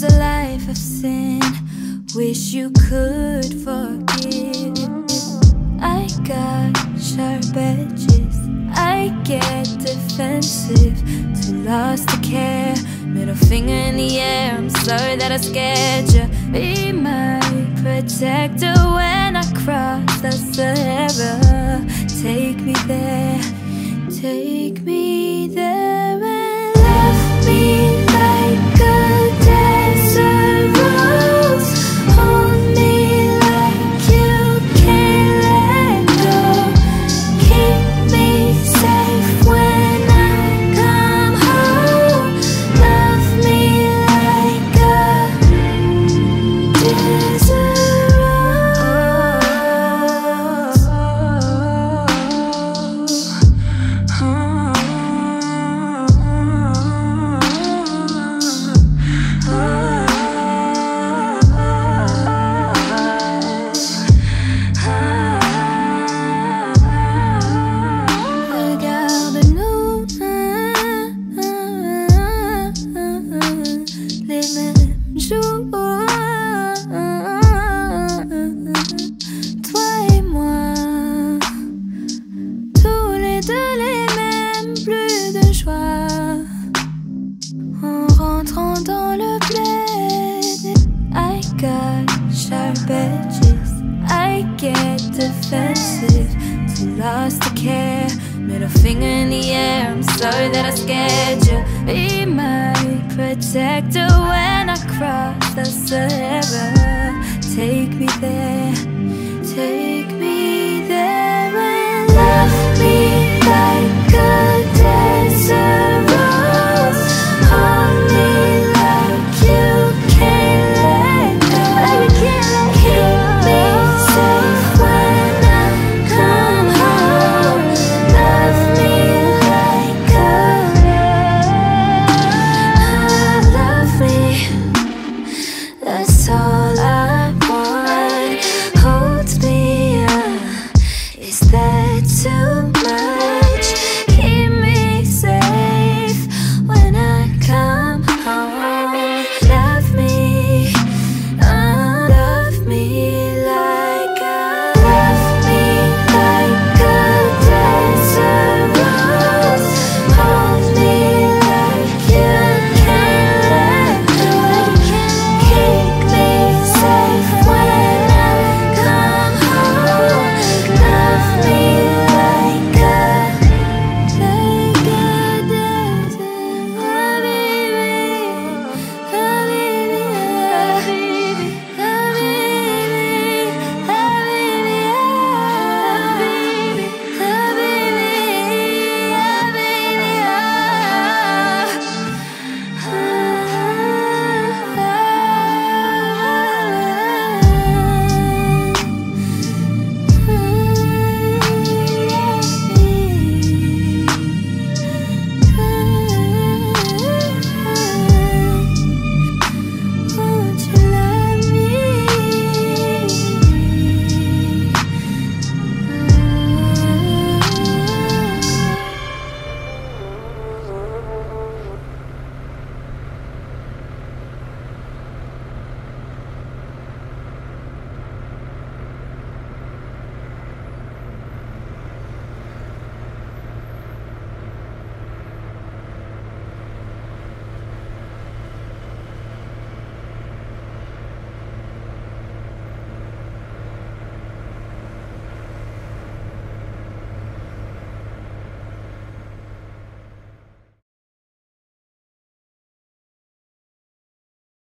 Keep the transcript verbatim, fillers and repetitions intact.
chose a life of sin. Wish you could forgive. I got sharp edges, I get defensive, too lost to care. Middle finger in the air, I'm sorry that I scared you. Be my protector when I cross the Sahara. Take me there, take me there and left me like a desert rose. Hold me like you can't let go. Keep me safe when I come home. Love me like a desert defensive, too lost to care. Middle finger in the air, I'm sorry that I scared you. Be my protector when I cross the Sahara. Take me there.